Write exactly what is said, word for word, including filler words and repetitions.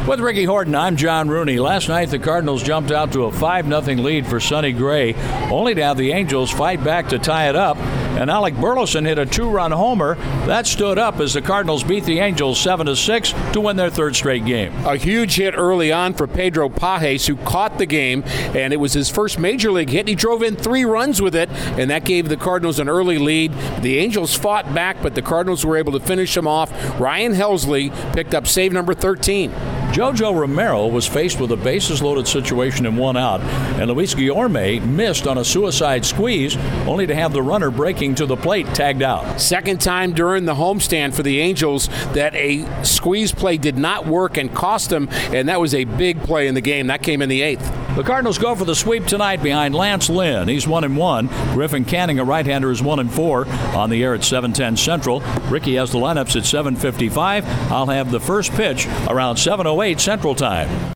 With Ricky Horton, I'm John Rooney. Last night, the Cardinals jumped out to a five nothing lead for Sonny Gray, only to have the Angels fight back to tie it up. And Alec Burleson hit a two-run homer. That stood up as the Cardinals beat the Angels seven to six to win their third straight game. A huge hit early on for Pedro Pages, who caught the game, and it was his first major league hit. He drove in three runs with it, and that gave the Cardinals an early lead. The Angels fought back, but the Cardinals were able to finish him off. Ryan Helsley picked up save number thirteen. Jojo Romero was faced with a bases-loaded situation and one out, and Luis Guillorme missed on a suicide squeeze, only to have the runner breaking to the plate tagged out. Second time during the homestand for the Angels that a squeeze play did not work and cost them, and that was a big play in the game. That came in the eighth. The Cardinals go for the sweep tonight behind Lance Lynn. He's one and one. Griffin Canning, a right-hander, is one and four. On the air at seven ten Central. Ricky has the lineups at seven fifty-five. I'll have the first pitch around seven oh eight Central Time.